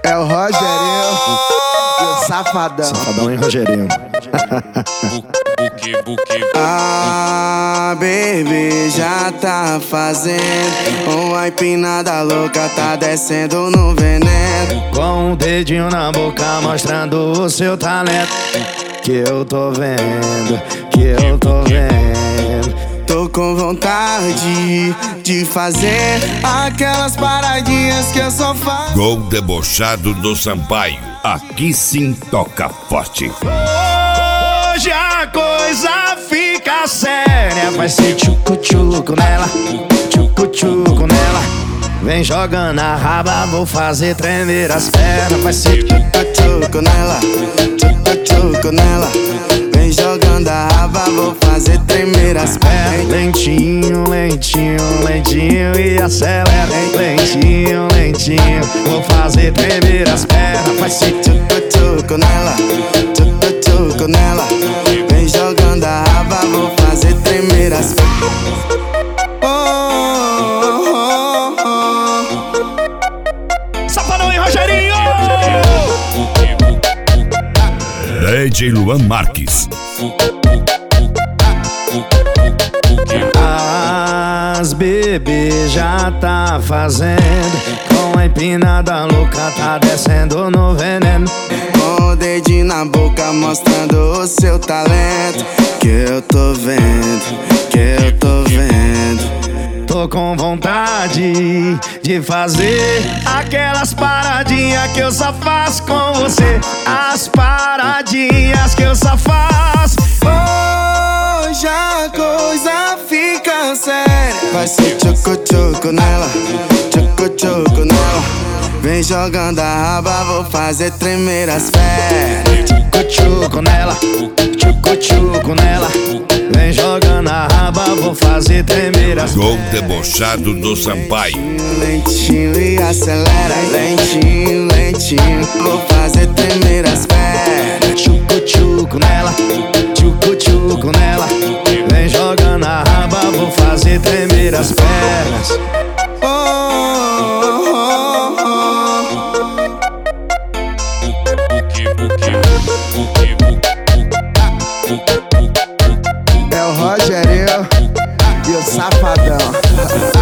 É o Rogerinho e o Safadão. Safadão e Rogerinho. Ah, baby, já tá fazendo uma empinada louca, tá descendo no veneno. Com um dedinho na boca mostrando o seu talento. Que eu tô vendo, que eu tô vendo. Tô com vontade de fazer aquelas paradinhas que eu só faço. Gol debochado do Sampaio. Aqui sim toca forte. Hoje a coisa fica séria. Vai ser tchucu-tchucu nela, tchucu-tchucu nela. Vem jogando a raba, vou fazer tremer as pernas. Vai ser tchucu-tchucu nela, tchucu-tchucu nela. Vem jogando a raba, vou fazer tremer as pernas. Lentinho, lentinho, lentinho e acelera. Lentinho, lentinho, vou fazer tremer as pernas. Vai ser tchucu-tchucu nela, tchucu-tchucu nela. Vem jogando a raba, vou fazer tremer as pernas. Safadão e Rogerinho! DJ Luan Marques. As bebês já tá fazendo. Com a empinada louca tá descendo no veneno. Com o dedinho na boca mostrando o seu talento. Que eu tô vendo, que eu tô vendo. Tô com vontade de fazer aquelas paradinhas que eu só faço com você. As paradinhas que eu só faço. Hoje a coisa fica séria. Vai ser tchucu-tchucu nela, tchucu-tchucu nela. Vem jogando a raba, vou fazer tremer as pernas. Tchucu-tchucu nela, tchucu-tchucu nela. Vem jogando a raba, vou fazer tremer as Gol debochado do Sampaio. Lentinho e acelera. Lentinho, lentinho, vou fazer tremer as pernas. Tchucu-tchucu nela, tchucu-tchucu nela. Vem jogando a raba, vou fazer tremer as pernas. É o Rogerinho e o Safadão.